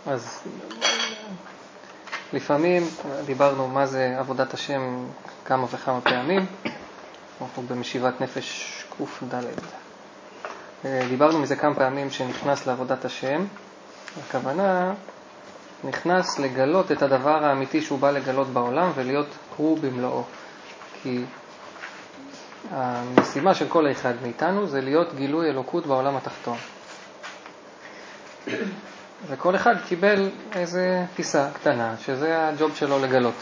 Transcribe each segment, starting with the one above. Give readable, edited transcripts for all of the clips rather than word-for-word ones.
אז לפעמים דיברנו מה זה עבודת השם כמה וכמה פעמים, אנחנו במשיבת נפש קד'. דיברנו מזה כמה פעמים שנכנס לעבודת השם, הכוונה נכנס לגלות את הדבר האמיתי שהוא בא לגלות בעולם ולהיות הוא במלואו. כי המשימה של כל אחד מאיתנו זה להיות גילוי אלוקות בעולם התחתון. וכל אחד קיבל איזה פיסה קטנה, שזה הג'וב שלו לגלות.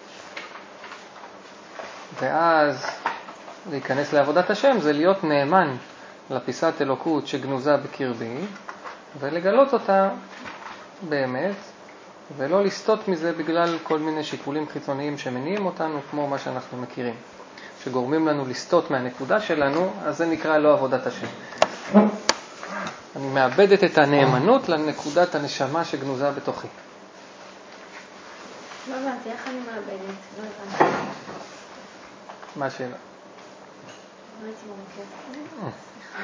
ואז להיכנס לעבודת השם זה להיות נאמן לפיסת אלוקות שגנוזה בקרבי, ולגלות אותה באמת, ולא לסטות מזה בגלל כל מיני שיקולים חיצוניים שמניעים אותנו, כמו מה שאנחנו מכירים. שגורמים לנו לסטות מהנקודה שלנו, אז זה נקרא לא עבודת השם. אני מאבדת את הנאמנות לנקודת הנשמה שגנוזה בתוכי. לא הבנתי, איך אני מאבדת? לא הבנתי. מה השאלה? לא הייתי מרוכזת. סליחה.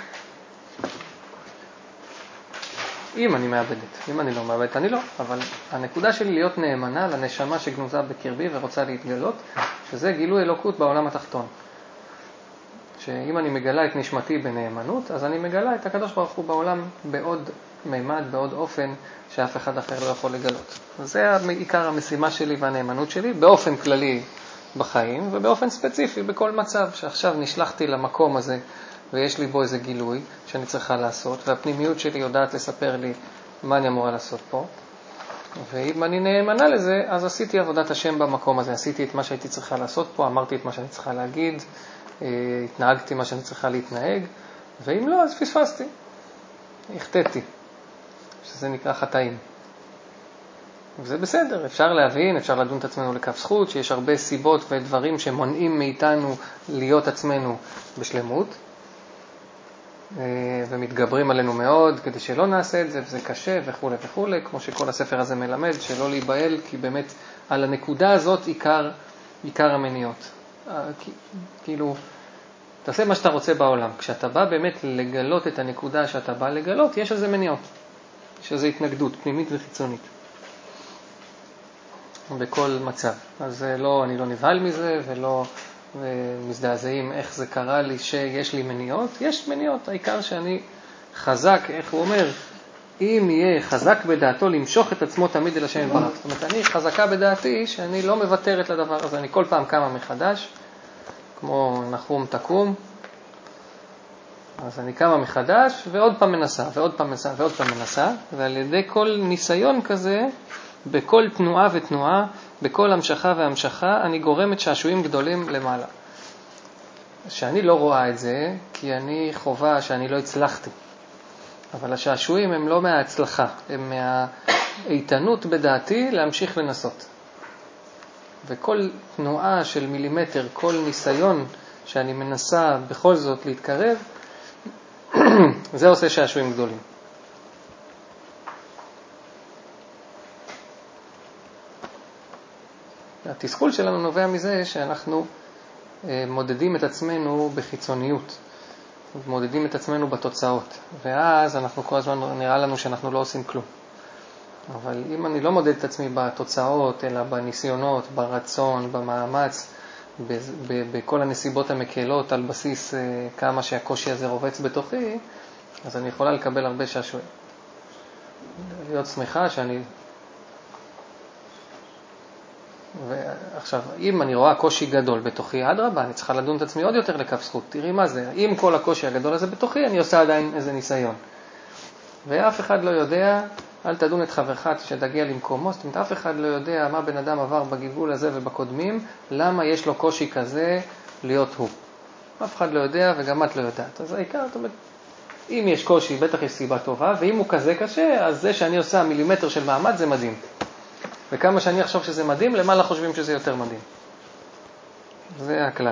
אם אני מאבדת, אם אני לא מאבדת, אני לא. אבל הנקודה שלי להיות נאמנה לנשמה שגנוזה בקרבי ורוצה להתגלות, שזה גילוי אלוקות בעולם התחתון. שאם אני מגלה את נשמתי בנאמנות, אז אני מגלה את הקדוש ברוך הוא בעולם בעוד מימד, בעוד אופן שאף אחד אחר לא יכול לגלות. זה עיקר המשימה שלי והנאמנות שלי, באופן כללי בחיים ובאופן ספציפי בכל מצב שעכשיו נשלחתי למקום הזה ויש לי בו איזה גילוי שאני צריכה לעשות, והפנימיות שלי יודעת לספר לי מה אני אמורה לעשות פה. ואם אני נאמנה לזה, אז עשיתי עבודת השם במקום הזה, עשיתי את מה שהייתי צריכה לעשות פה, אמרתי את מה שאני צריכה להגיד, התנהגתי מה שאני צריכה להתנהג, ואם לא, אז פספסתי, החטאתי, שזה נקרא חטאים. וזה בסדר, אפשר להבין, אפשר לדון את עצמנו לכף זכות, שיש הרבה סיבות ודברים שמונעים מאיתנו להיות עצמנו בשלמות, ומתגברים עלינו מאוד כדי שלא נעשה את זה, וזה קשה וכו' וכו', כמו שכל הספר הזה מלמד, שלא להיבהל, כי באמת על הנקודה הזאת עיקר המניעות. כאילו, תעשה מה שאתה רוצה בעולם. כשאתה בא באמת לגלות את הנקודה שאתה בא לגלות, יש איזה מניעות, יש איזה התנגדות פנימית וחיצונית. בכל מצב. אז לא, אני לא נבהל מזה ולא מזדעזעים איך זה קרה לי שיש לי מניעות. יש מניעות, העיקר שאני חזק, איך הוא אומר, אם יהיה חזק בדעתו למשוך את עצמו תמיד אל השם יתברך. זאת אומרת, אני חזקה בדעתי שאני לא מוותרת לדבר הזה. אני כל פעם קמה מחדש, כמו נחום תקום. אז אני קמה מחדש ועוד פעם מנסה, ועוד פעם מנסה, ועוד פעם מנסה. ועל ידי כל ניסיון כזה, בכל תנועה ותנועה, בכל המשכה והמשכה, אני גורמת שעשועים גדולים למעלה. שאני לא רואה את זה, כי אני חובה שאני לא הצלחתי. אבל השעשועים הם לא מההצלחה, הם מהאיתנות בדעתי להמשיך לנסות. וכל תנועה של מילימטר, כל ניסיון שאני מנסה בכל זאת להתקרב, זה עושה שעשועים גדולים. התסכול שלנו נובע מזה שאנחנו מודדים את עצמנו בחיצוניות, מודדים את עצמנו בתוצאות, ואז אנחנו כל הזמן נראה לנו שאנחנו לא עושים כלום. אבל אם אני לא מודד את עצמי בתוצאות, אלא בניסיונות, ברצון, במאמץ, בכל הנסיבות המקלות על בסיס כמה שהקושי הזה רובץ בתוכי, אז אני יכולה לקבל הרבה שעשועים. להיות שמחה שאני... ועכשיו, אם אני רואה קושי גדול בתוכי, אדרבה, אני צריכה לדון את עצמי עוד יותר לכף זכות. תראי מה זה, אם כל הקושי הגדול הזה בתוכי, אני עושה עדיין איזה ניסיון. ואף אחד לא יודע, אל תדון את חברך שתגיע למקומו, זאת אומרת, אף אחד לא יודע מה בן אדם עבר בגלגול הזה ובקודמים, למה יש לו קושי כזה להיות הוא. אף אחד לא יודע וגם את לא יודעת. אז העיקר, זאת אומרת, אם יש קושי, בטח יש סיבה טובה, ואם הוא כזה קשה, אז זה שאני עושה מילימטר של מעמד זה מדהים. וכמה שאני אחשוב שזה מדהים, למעלה חושבים שזה יותר מדהים. זה הכלל.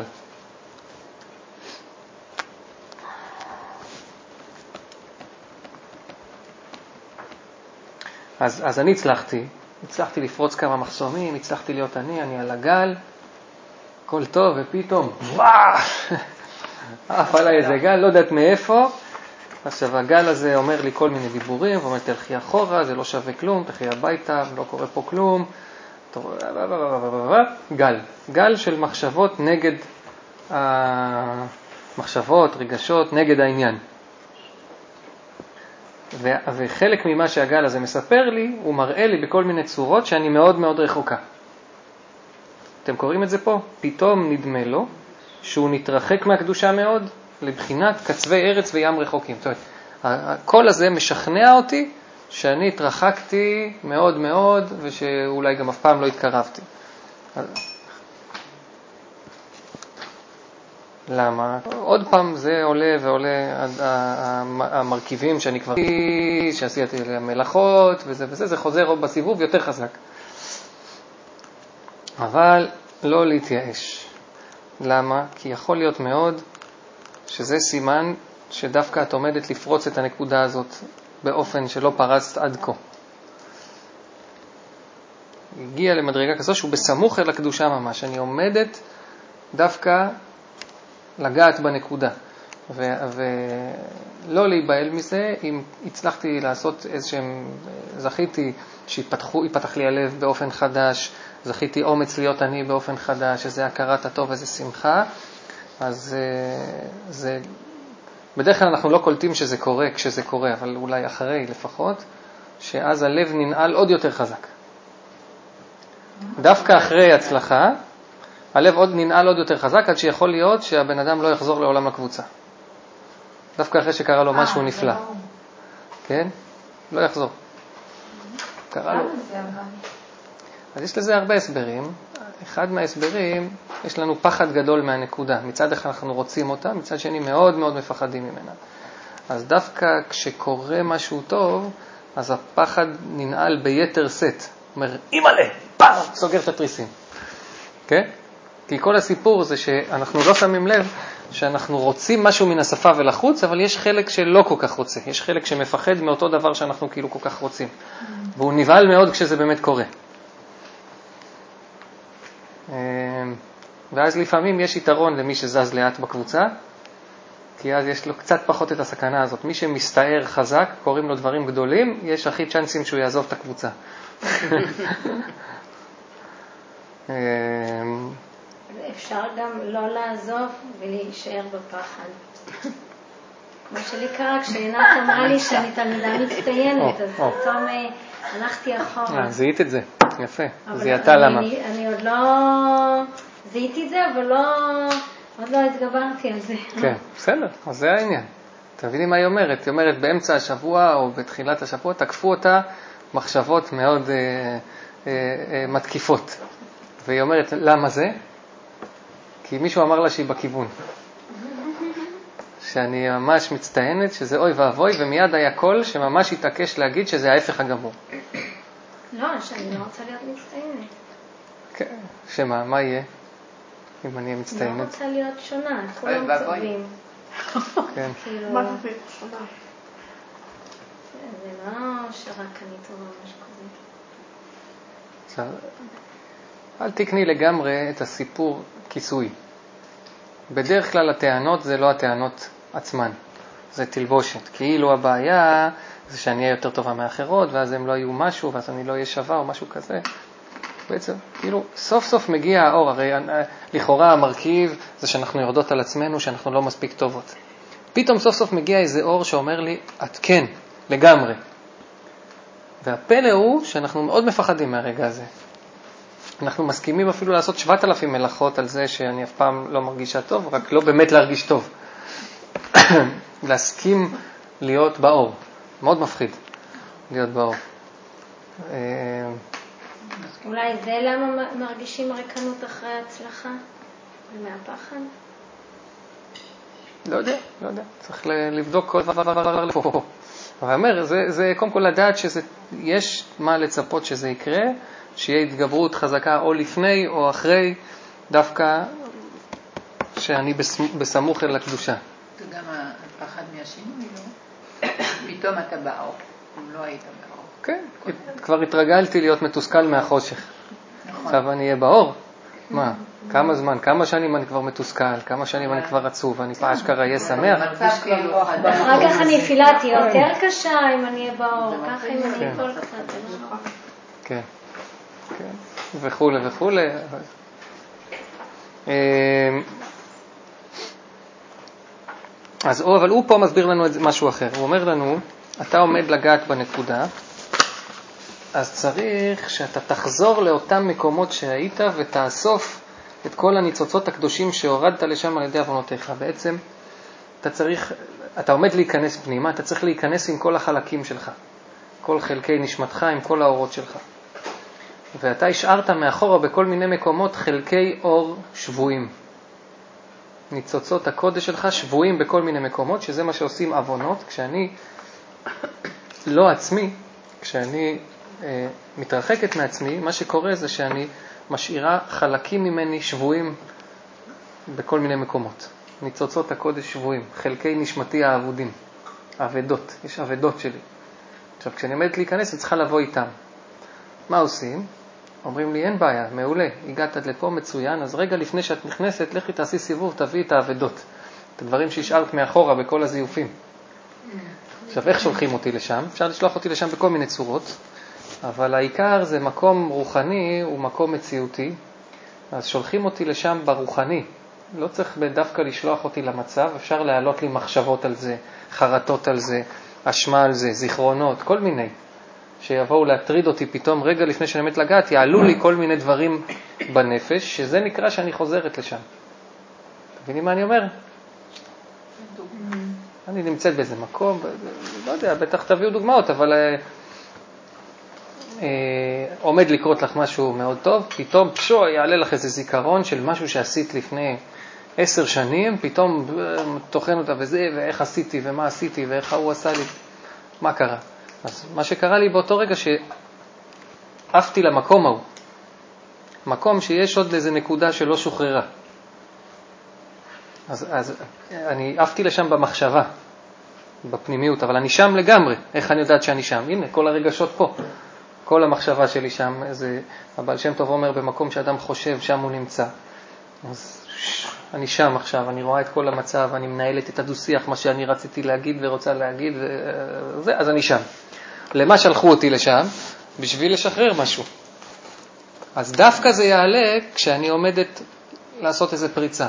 אז אני הצלחתי לפרוץ כמה מחסומים, הצלחתי להיות אני על הגל, הכל טוב, ופתאום, עף עליי איזה גל, לא יודעת מאיפה, עכשיו הגל הזה אומר לי כל מיני דיבורים, ואומר תלכי אחורה, זה לא שווה כלום, תלכי הביתה, לא קורה פה כלום. גל של מחשבות נגד המחשבות, רגשות, נגד העניין. וחלק ממה שהגל הזה מספר לי, הוא מראה לי בכל מיני צורות שאני מאוד מאוד רחוקה. אתם קוראים את זה פה? פתאום נדמה לו שהוא נתרחק מהקדושה מאוד, לבחינת קצווי ארץ וים רחוקים. זאת אומרת, הקול הזה משכנע אותי שאני התרחקתי מאוד מאוד, ושאולי גם אף פעם לא התקרבתי. למה? עוד פעם זה עולה ועולה, המרכיבים שאני כבר שעשיתי מלאכות וזה, זה חוזר בסיבוב יותר חזק. אבל לא להתייאש. למה? כי יכול להיות מאוד שזה סימן שדווקא את עומדת לפרוץ את הנקודה הזאת באופן שלא פרצת עד כה. הגיע למדרגה כזו שהוא בסמוך אל הקדושה ממש. אני עומדת דווקא לגעת בנקודה. ולא להיבהל מזה, אם הצלחתי לעשות איזשהם, זכיתי שיפתח לי הלב באופן חדש, זכיתי אומץ להיות אני באופן חדש, איזה הכרת הטוב, איזה שמחה, אז זה, בדרך כלל אנחנו לא קולטים שזה קורה כשזה קורה, אבל אולי אחרי לפחות, שאז הלב ננעל עוד יותר חזק. דווקא אחרי הצלחה, הלב עוד ננעל עוד יותר חזק, עד שיכול להיות שהבן אדם לא יחזור לעולם הקבוצה. דווקא אחרי שקרה לו משהו נפלא. כן? לא יחזור. קרה לו. אז יש לזה הרבה הסברים. אחד מההסברים, יש לנו פחד גדול מהנקודה. מצד אחד אנחנו רוצים אותה, מצד שני מאוד מאוד מפחדים ממנה. אז דווקא כשקורה משהו טוב, אז הפחד ננעל ביתר סט. אומר, אימא'לה, פעם, סוגר את התריסים. כן? כי כל הסיפור זה שאנחנו לא שמים לב שאנחנו רוצים משהו מן השפה ולחוץ, אבל יש חלק שלא כל כך רוצה. יש חלק שמפחד מאותו דבר שאנחנו כאילו כל כך רוצים. והוא נבהל מאוד כשזה באמת קורה. ואז לפעמים יש יתרון למי שזז לאט בקבוצה, כי אז יש לו קצת פחות את הסכנה הזאת. מי שמסתער חזק, קוראים לו דברים גדולים, יש הכי צ'אנסים שהוא יעזוב את הקבוצה. אפשר גם לא לעזוב ולהישאר בפחד. כמו שלי קרה, כשעינת אמרה לי שאני תלמידה מצטיינת, אז פתאום הלכתי אחורה. זיהית את זה, יפה. זיהתה למה? אני עוד לא זיהיתי את זה, אבל עוד לא התגברתי על זה. כן, בסדר, אז זה העניין. תביני מה היא אומרת? היא אומרת, באמצע השבוע או בתחילת השבוע, תקפו אותה מחשבות מאוד מתקיפות. והיא אומרת, למה זה? כי מישהו אמר לה שהיא בכיוון. שאני ממש מצטיינת, שזה אוי ואבוי, ומיד היה קול שממש התעקש להגיד שזה ההפך הגמור. לא, שאני לא רוצה להיות מצטיינת. כן, שמה, מה יהיה? אם אני אהיה מצטיינת? לא רוצה להיות שונה, כולם טובים. כן. מה זה שונה? זה לא שרק אני טובה משהו כזה. עכשיו, אל תקני לגמרי את הסיפור כיסוי. בדרך כלל הטענות זה לא הטענות עצמן, זה תלבושת. כאילו הבעיה זה שאני אהיה יותר טובה מאחרות, ואז הם לא יהיו משהו, ואז אני לא אהיה שווה או משהו כזה. בעצם, כאילו, סוף סוף מגיע האור. הרי לכאורה המרכיב זה שאנחנו יורדות על עצמנו, שאנחנו לא מספיק טובות. פתאום סוף סוף מגיע איזה אור שאומר לי, את כן, לגמרי. והפלא הוא שאנחנו מאוד מפחדים מהרגע הזה. אנחנו מסכימים אפילו לעשות 7,000 מלאכות על זה שאני אף פעם לא מרגישה טוב, רק לא באמת להרגיש טוב. להסכים להיות באור. מאוד מפחיד להיות באור. אולי זה למה מרגישים ריקנות אחרי הצלחה? מהפחד? לא יודע. צריך לבדוק כל דבר לפה. אבל אומר, זה קודם כל לדעת שיש מה לצפות שזה יקרה, שיהיה התגברות חזקה או לפני או אחרי, דווקא שאני בסמוך אל הקדושה. זה גם הפחד מהשינוי, לא? פתאום אתה באור, אם לא היית באור. כן, כבר התרגלתי להיות מתוסכל מהחושך. עכשיו אני אהיה באור? מה? כמה זמן, כמה שנים אני כבר מתוסכל, כמה שנים אני כבר עצוב, ואני פעם אשכרה אהיה שמח. אחר כך הנפילה תהיה יותר קשה אם אני אהיה באור, ככה אם אני אפול קצת. כן, כן, וכו' וכו'. אבל הוא פה מסביר לנו משהו אחר. הוא אומר לנו, אתה עומד לגעת בנקודה, אז צריך שאתה תחזור לאותם מקומות שהיית ותאסוף את כל הניצוצות הקדושים שהורדת לשם על ידי עוונותיך. בעצם אתה עומד להיכנס פנימה, אתה צריך להיכנס עם כל החלקים שלך, כל חלקי נשמתך, עם כל האורות שלך. ואתה השארת מאחורה בכל מיני מקומות חלקי אור שבויים. ניצוצות הקודש שלך שבויים בכל מיני מקומות, שזה מה שעושים עוונות. כשאני לא עצמי, כשאני מתרחקת מעצמי, מה שקורה זה שאני משאירה חלקים ממני שבויים בכל מיני מקומות. ניצוצות הקודש שבויים, חלקי נשמתי העבודים, עבדות, יש עבדות שלי. עכשיו, כשאני עומדת להיכנס, אני צריכה לבוא איתם. מה עושים? אומרים לי, אין בעיה, מעולה, הגעת עד לפה, מצוין, אז רגע לפני שאת נכנסת, לכי תעשי סיבוב, תביאי את העבדות, את הדברים שהשארת מאחורה בכל הזיופים. עכשיו, איך שולחים אותי לשם? אפשר לשלוח אותי לשם בכל מיני צורות, אבל העיקר זה מקום רוחני, הוא מקום מציאותי, אז שולחים אותי לשם ברוחני. לא צריך דווקא לשלוח אותי למצב, אפשר להעלות לי מחשבות על זה, חרטות על זה, אשמה על זה, זיכרונות, כל מיני. שיבואו להטריד אותי פתאום רגע לפני שאני מת לגעת, יעלו לי כל מיני דברים בנפש, שזה נקרא שאני חוזרת לשם. תבינים מה אני אומר? אני נמצאת באיזה מקום, לא יודע, בטח תביאו דוגמאות, אבל עומד לקרות לך משהו מאוד טוב, פתאום יעלה לך איזה זיכרון של משהו שעשית לפני 10 שנים, פתאום תוכן אותה וזה, ואיך עשיתי ומה עשיתי ואיך הוא עשה לי, מה קרה? אז מה שקרה לי באותו רגע שעפתי למקום ההוא, מקום שיש עוד איזה נקודה שלא שוחררה. אז אני עפתי לשם במחשבה, בפנימיות, אבל אני שם לגמרי. איך אני יודעת שאני שם? הנה, כל הרגשות פה. כל המחשבה שלי שם, הבעל שם טוב אומר, במקום שאדם חושב, שם הוא נמצא. אז אני שם עכשיו, אני רואה את כל המצב, אני מנהלת את הדו-שיח, מה שאני רציתי להגיד ורוצה להגיד, אז אני שם. למה שלחו אותי לשם? בשביל לשחרר משהו. אז דווקא זה יעלה כשאני עומדת לעשות איזה פריצה.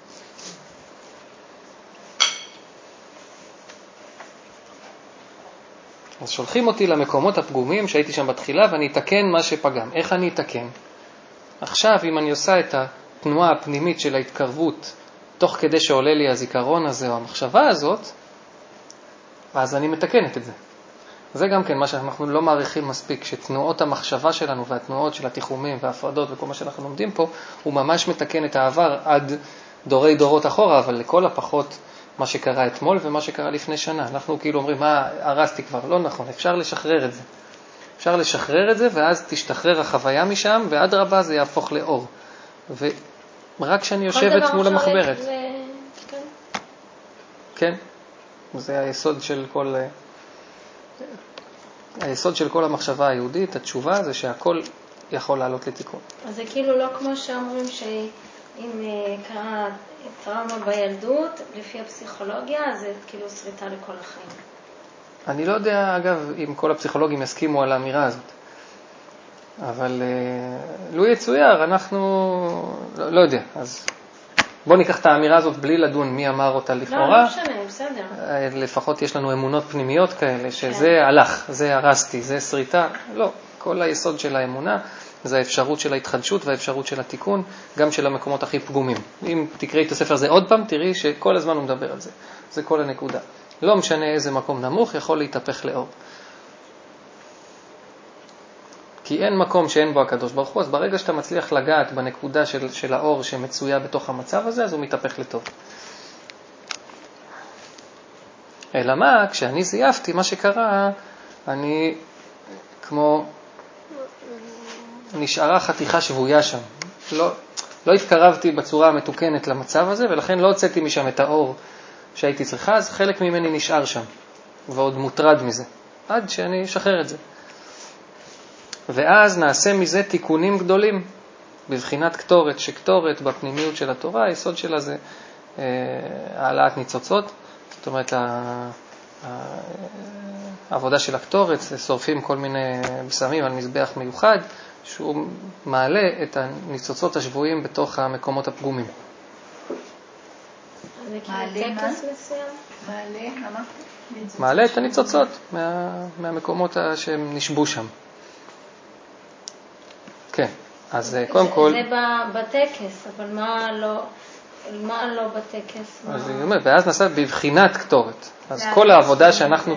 אז שולחים אותי למקומות הפגומים שהייתי שם בתחילה, ואני אתקן מה שפגם. איך אני אתקן? עכשיו, אם אני עושה את התנועה הפנימית של ההתקרבות, תוך כדי שעולה לי הזיכרון הזה או המחשבה הזאת, אז אני מתקנת את זה. זה גם כן מה שאנחנו לא מעריכים מספיק, שתנועות המחשבה שלנו והתנועות של התיחומים וההפרדות וכל מה שאנחנו לומדים פה, הוא ממש מתקן את העבר עד דורי דורות אחורה, אבל לכל הפחות מה שקרה אתמול ומה שקרה לפני שנה. אנחנו כאילו אומרים, מה, הרסתי כבר? לא נכון, אפשר לשחרר את זה. אפשר לשחרר את זה, ואז תשתחרר החוויה משם, ועד רבה זה יהפוך לאור. ורק כשאני יושבת מול המחברת. כן, זה היסוד של כל המחשבה היהודית, התשובה זה שהכל יכול לעלות לתיקון. אז זה כאילו לא כמו שאומרים שאם קרה טראומה בילדות, לפי הפסיכולוגיה, זה כאילו שריטה לכל החיים. אני לא יודע, אגב, אם כל הפסיכולוגים יסכימו על האמירה הזאת. אבל לו יצויר, אנחנו לא יודע. אז בוא ניקח את האמירה הזאת בלי לדון מי אמר אותה לכאורה. לא משנה, בסדר. לפחות יש לנו אמונות פנימיות כאלה, שזה הלך, זה הרסתי, זה שריטה. לא, כל היסוד של האמונה זה האפשרות של ההתחדשות והאפשרות של התיקון, גם של המקומות הכי פגומים. אם תקראי את הספר הזה עוד פעם, תראי שכל הזמן הוא מדבר על זה. זה כל הנקודה. לא משנה איזה מקום נמוך, יכול להתהפך לאור. כי אין מקום שאין בו הקדוש ברוך הוא, אז ברגע שאתה מצליח לגעת בנקודה של האור שמצויה בתוך המצב הזה, אז הוא מתהפך לטוב. אלא מה, כשאני זייפתי, מה שקרה, אני כמו נשארה חתיכה שבויה שם. לא התקרבתי בצורה המתוקנת למצב הזה, ולכן לא הוצאתי משם את האור שהייתי צריכה, אז חלק ממני נשאר שם, ועוד מוטרד מזה, עד שאני אשחרר את זה. ואז נעשה מזה תיקונים גדולים. בבחינת קטורת, שקטורת בפנימיות של התורה, היסוד שלה זה העלאת ניצוצות, זאת אומרת העבודה של הקטורת, שורפים כל מיני בשמים על מזבח מיוחד, שהוא מעלה את הניצוצות השבויים בתוך המקומות הפגומים. זה כאילו טקס מסוים? מעלה את הניצוצות מהמקומות שהם נשבו שם. כן, אז קודם כל... זה בטקס, אבל מה לא בטקס? אז אני אומר, ואז נעשה בבחינת קטורת. אז כל העבודה שאנחנו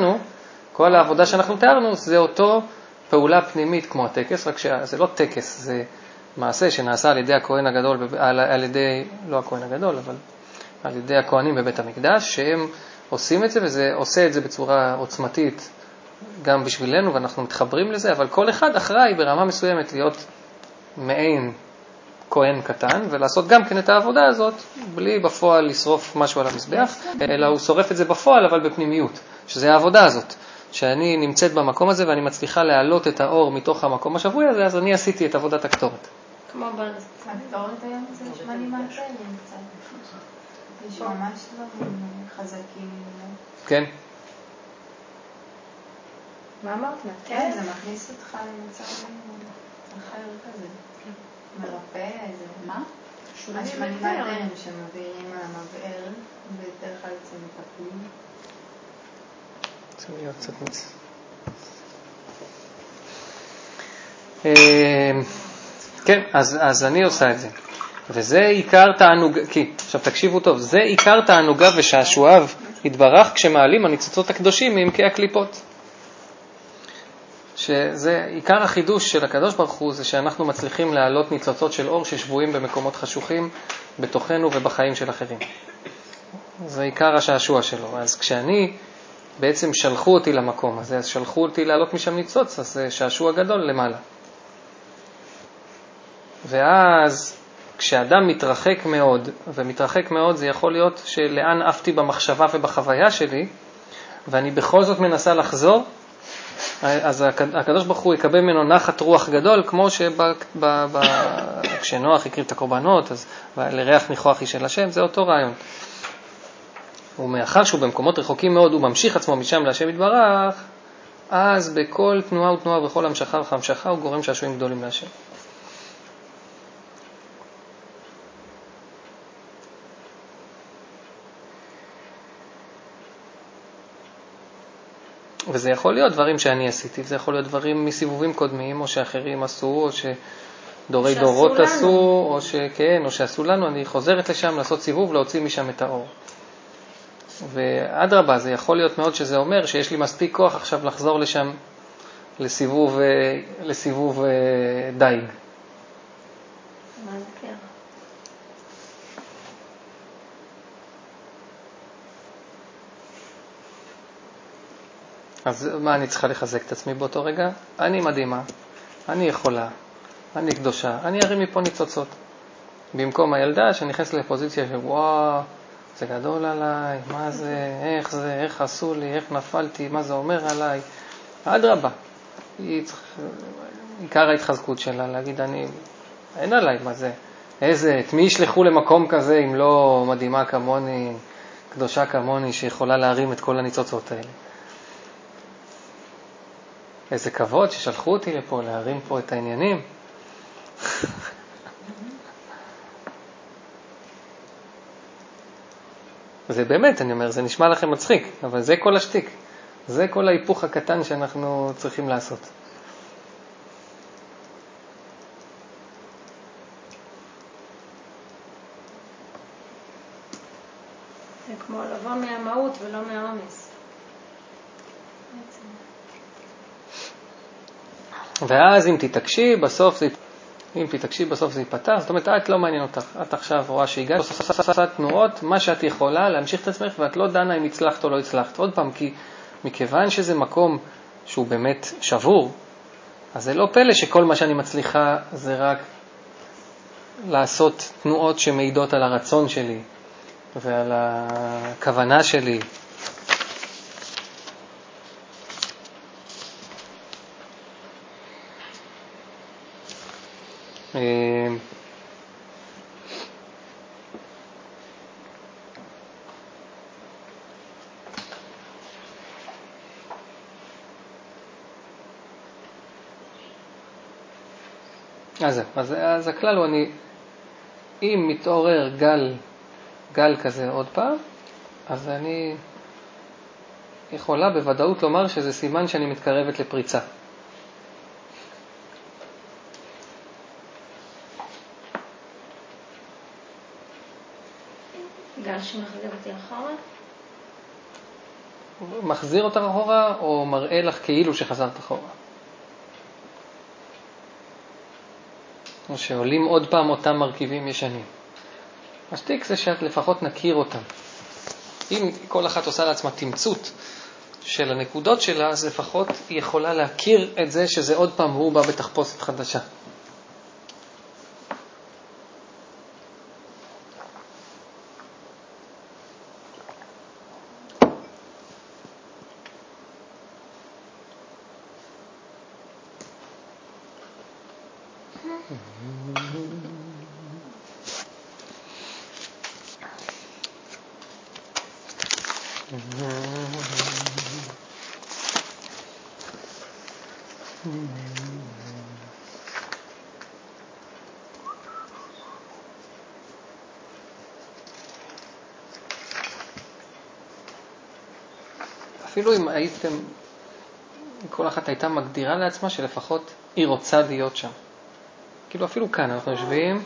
תיארנו, זה אותו פעולה פנימית כמו הטקס, רק שזה לא טקס, זה מעשה שנעשה על ידי הכהן הגדול, על ידי, לא הכהן הגדול, אבל על ידי הכהנים בבית המקדש, שהם עושים את זה, וזה עושה את זה בצורה עוצמתית גם בשבילנו, ואנחנו מתחברים לזה, אבל כל אחד אחראי ברמה מסוימת להיות מעין כהן קטן, ולעשות גם כן את העבודה הזאת, בלי בפועל לשרוף משהו על המזבח, אלא הוא שורף את זה בפועל, אבל בפנימיות, שזה העבודה הזאת, שאני נמצאת במקום הזה, ואני מצליחה להעלות את האור מתוך המקום השבוי הזה, אז אני עשיתי את עבודת הקטורת. כמו הקטורת היום זה נשמע לי מהפעמים קצת. יש ממש דברים חזקים. כן. מה אמרת? כן, זה מכניס אותך למצב אחר כזה. מרפא, איזה... מה? השמנים האלה שמביאים מהמבער, בדרך כלל זה מטפלים. צריכים להיות קצת מצ... כן, אז אני עושה את זה. וזה עיקר תענוג... עכשיו תקשיבו טוב, זה עיקר תענוגה ושעשועיו התברך כשמעלים הניצוצות הקדושים מעמקי הקליפות. שזה עיקר החידוש של הקדוש ברוך הוא, זה שאנחנו מצליחים להעלות ניצוצות של אור ששבויים במקומות חשוכים בתוכנו ובחיים של אחרים. זה עיקר השעשוע שלו. אז כשאני בעצם שלחו אותי למקום הזה, אז שלחו אותי להעלות משם ניצוץ, אז זה שעשוע גדול למעלה. ואז כשאדם מתרחק מאוד, ומתרחק מאוד זה יכול להיות שלאן עפתי במחשבה ובחוויה שלי, ואני בכל זאת מנסה לחזור, אז הקדוש ברוך הוא יקבל ממנו נחת רוח גדול, כמו כשנוח הקריב את הקורבנות, אז לריח ניחוח היא של השם, זה אותו רעיון. ומאחר שהוא במקומות רחוקים מאוד, הוא ממשיך עצמו משם להשם יתברך, אז בכל תנועה ותנועה ובכל המשכה והמשכה הוא גורם שעשועים גדולים להשם. וזה יכול להיות דברים שאני עשיתי, זה יכול להיות דברים מסיבובים קודמים, או שאחרים עשו, או שדורי דורות עשו, או שכן, או שעשו לנו, אני חוזרת לשם לעשות סיבוב, להוציא משם את האור. ואדרבה, זה יכול להיות מאוד שזה אומר שיש לי מספיק כוח עכשיו לחזור לשם לסיבוב דייג. מה זה כן? אז מה אני צריכה לחזק את עצמי באותו רגע? אני מדהימה, אני יכולה, אני קדושה, אני ארים מפה ניצוצות. במקום הילדה שנכנסת לפוזיציה של וואו, זה גדול עליי, מה זה, איך עשו לי, איך נפלתי, מה זה אומר עליי. אדרבה, עיקר ההתחזקות שלה, להגיד אין עליי, מה זה, את מי ישלחו למקום כזה אם לא מדהימה כמוני, קדושה כמוני שיכולה להרים את כל הניצוצות האלה. איזה כבוד ששלחו אותי לפה, להרים פה את העניינים. זה באמת, אני אומר, זה נשמע לכם מצחיק, אבל זה כל השתיק. זה כל ההיפוך הקטן שאנחנו צריכים לעשות. זה כמו לבוא מהמהות ולא מהעומס. ואז אם תתעקשי, בסוף זה ייפתח. זאת אומרת, את לא מעניין אותך. את עכשיו רואה שהגעת, עושה תנועות, מה שאת יכולה להמשיך את עצמך, ואת לא דנה אם הצלחת או לא הצלחת. עוד פעם, כי מכיוון שזה מקום שהוא באמת שבור, אז זה לא פלא שכל מה שאני מצליחה זה רק לעשות תנועות שמעידות על הרצון שלי ועל הכוונה שלי. אז הכלל הוא, אם מתעורר גל כזה עוד פעם, אז אני יכולה בוודאות לומר שזה סימן שאני מתקרבת לפריצה. גל שמחזיר אותי אחורה? מחזיר אותך אחורה או מראה לך כאילו שחזרת אחורה? או שעולים עוד פעם אותם מרכיבים ישנים. השטיק זה שאת לפחות נכיר אותם. אם כל אחת עושה לעצמה תמצות של הנקודות שלה, אז לפחות היא יכולה להכיר את זה שזה עוד פעם הוא בא בתחפושת חדשה. אפילו אם כל אחת הייתה מגדירה לעצמה שלפחות היא רוצה להיות שם. כאילו אפילו כאן אנחנו יושבים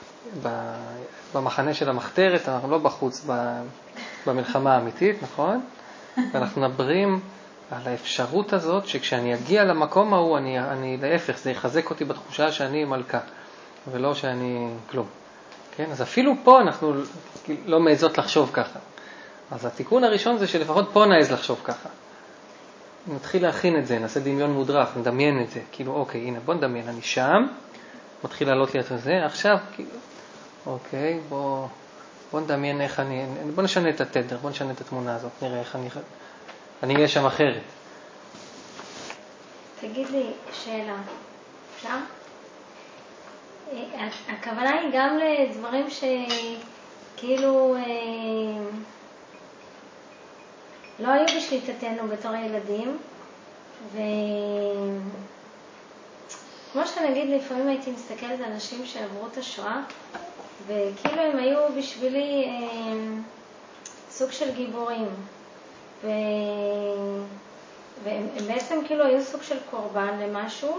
במחנה של המחתרת, אנחנו לא בחוץ במלחמה האמיתית, נכון? ואנחנו מדברים על האפשרות הזאת שכשאני אגיע למקום ההוא, אני להפך, זה יחזק אותי בתחושה שאני מלכה, ולא שאני כלום. כן? אז אפילו פה אנחנו לא מעזות לחשוב ככה. אז התיקון הראשון זה שלפחות פה נעז לחשוב ככה. נתחיל להכין את זה, נעשה דמיון מודרך, נדמיין את זה. כאילו, אוקיי, הנה, בוא נדמיין, אני שם, מתחיל לעלות לי את זה, עכשיו, כאילו, אוקיי, בוא נדמיין איך בוא נשנה את התדר, בוא נשנה את התמונה הזאת, נראה איך אני אהיה שם אחרת. תגיד לי שאלה, אפשר? הכוונה היא גם לדברים שכאילו לא היו בשליטתנו בתור ילדים, וכמו שנגיד לפעמים הייתי מסתכלת על אנשים שעברו את השואה, וכאילו הם היו בשבילי סוג של גיבורים, והם בעצם כאילו היו סוג של קורבן למשהו,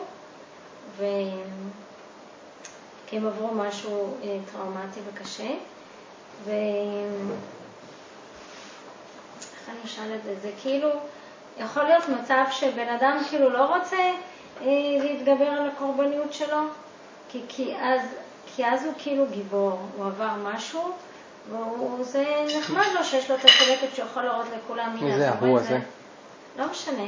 כי הם עברו משהו טראומטי וקשה, איך אני אשאל את זה? זה כאילו, יכול להיות מצב שבן אדם כאילו לא רוצה להתגבר על הקורבניות שלו, כי אז הוא כאילו גיבור, הוא עבר משהו, וזה נחמד לו שיש לו את הצלקת שיכול לראות לכולם. מי זה ההוא הזה? לא משנה.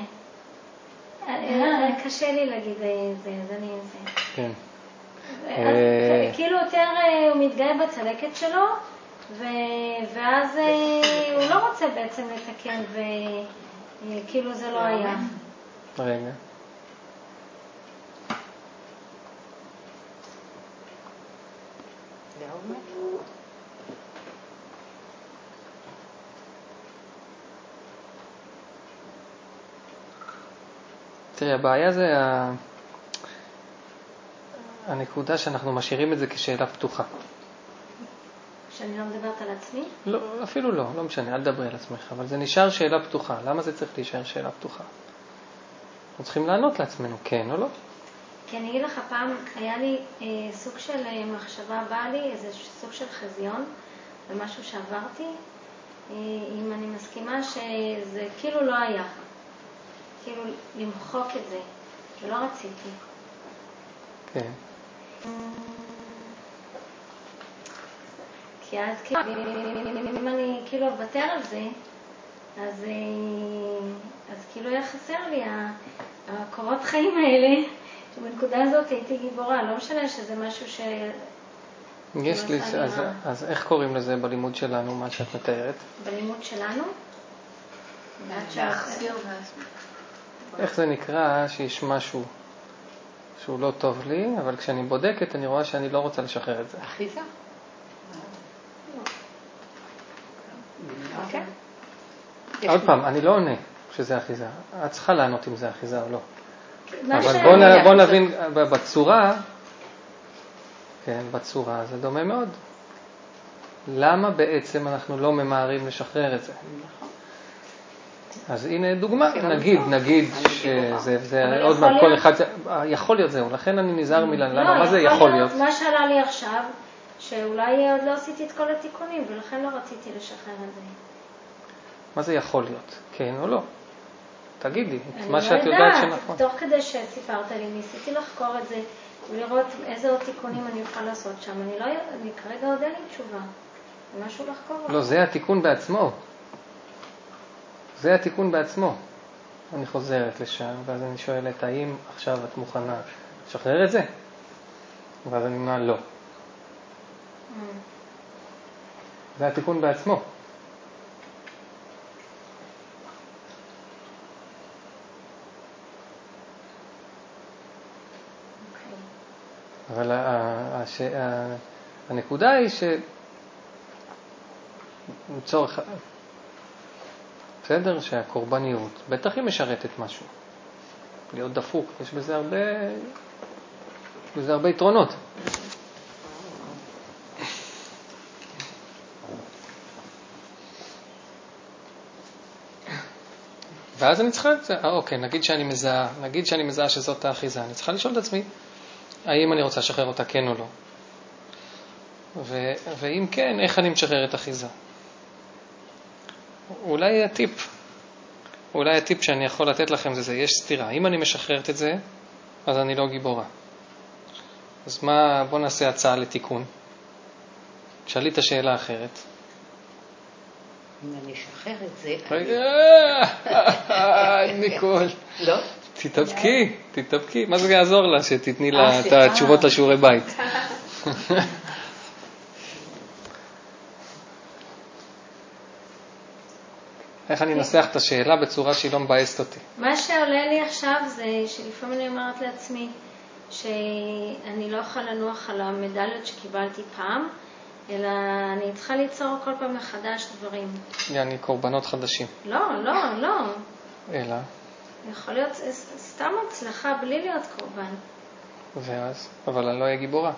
קשה לי להגיד זה, אז אני אעשה. כן. כאילו יותר הוא מתגאה בצלקת שלו, ואז הוא לא רוצה בעצם לתקן, וכאילו זה לא היה. רגע. תראה, הבעיה זה הנקודה שאנחנו משאירים את זה כשאלה פתוחה. שאני לא מדברת על עצמי? לא, אפילו לא משנה, אל תדברי על עצמך, אבל זה נשאר שאלה פתוחה. למה זה צריך להישאר שאלה פתוחה? אנחנו צריכים לענות לעצמנו, כן או לא? כי אני אגיד לך, פעם היה לי סוג של מחשבה, בא לי איזה סוג של חזיון, ומשהו שעברתי, אם אני מסכימה שזה כאילו לא היה, כאילו למחוק את זה, ולא רציתי. כן. כי אז אם אני כאילו אוותר על זה, אז כאילו היה חסר לי הקורות חיים האלה, שבנקודה הזאת הייתי גיבורה, לא משנה שזה משהו ש... יש לי, אז איך קוראים לזה בלימוד שלנו, מה שאת מתארת? בלימוד שלנו? להחזיר איך זה נקרא שיש משהו שהוא לא טוב לי, אבל כשאני בודקת אני רואה שאני לא רוצה לשחרר את זה. אחיזה? אוקיי. עוד פעם, אני לא עונה שזה אחיזה. את צריכה לענות אם זה אחיזה או לא. אבל בוא נבין בצורה, כן, בצורה, זה דומה מאוד. למה בעצם אנחנו לא ממהרים לשחרר את זה? אז הנה דוגמה, נגיד שזה עוד מעט כל אחד, יכול להיות זהו, לכן אני נזהר מילה, למה, מה זה יכול להיות? מה שעלה לי עכשיו, שאולי עוד לא עשיתי את כל התיקונים, ולכן לא רציתי לשחרר את זה. מה זה יכול להיות? כן או לא? תגידי, את מה שאת יודעת שנכון. אני לא יודעת, תוך כדי שסיפרת לי, ניסיתי לחקור את זה, ולראות איזה עוד תיקונים אני אוכל לעשות שם. אני כרגע עוד אין לי תשובה. זה משהו לחקור. לא, זה התיקון בעצמו. זה התיקון בעצמו. אני חוזרת לשם, ואז אני שואלת, האם עכשיו את מוכנה לשחרר את זה? ואז אני אומר, לא. זה התיקון בעצמו. אבל הנקודה היא לצורך, בסדר, שהקורבניות, בטח היא משרתת משהו. להיות דפוק, יש בזה הרבה יתרונות. ואז אני צריכה, אוקיי, נגיד שאני מזהה שזאת האחיזה, אני צריכה לשאול את עצמי, האם אני רוצה לשחרר אותה כן או לא? ואם כן, איך אני משחרר את אחיזה? אולי הטיפ שאני יכול לתת לכם זה, יש סתירה. אם אני משחררת את זה, אז אני לא גיבורה. אז בוא נעשה הצעה לתיקון. תשאלי את השאלה האחרת. אם אני אשחרר את זה... ניקול. לא? תתאפקי. מה זה יעזור לה שתתני לה את התשובות לשיעורי בית? איך אני אנסח את השאלה בצורה שהיא לא מבאסת אותי? מה שעולה לי עכשיו זה שלפעמים אני אומרת לעצמי שאני לא יכולה לנוח על המדליות שקיבלתי פעם, אלא אני צריכה ליצור כל פעם מחדש דברים. יעני קורבנות חדשים. לא. אלא? יכול להיות סתם הצלחה בלי להיות קורבן. ואז? אבל אני לא אהיה גיבורה.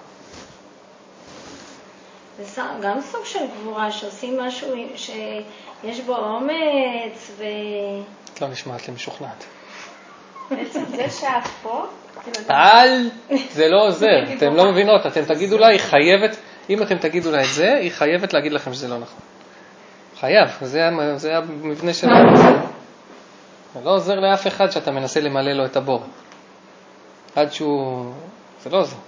זה גם סוג של גבורה, שעושים משהו שיש בו אומץ את לא נשמעת לי משוכנעת. בעצם זה שאת פה... זה לא עוזר, אתם לא מבינות, אתם תגידו לה, היא חייבת, אם אתם תגידו לה את זה, היא חייבת להגיד לכם שזה לא נכון. חייב, זה המבנה שלנו. זה לא עוזר לאף אחד שאתה מנסה למלא לו את הבור. עד שהוא... זה לא עוזר.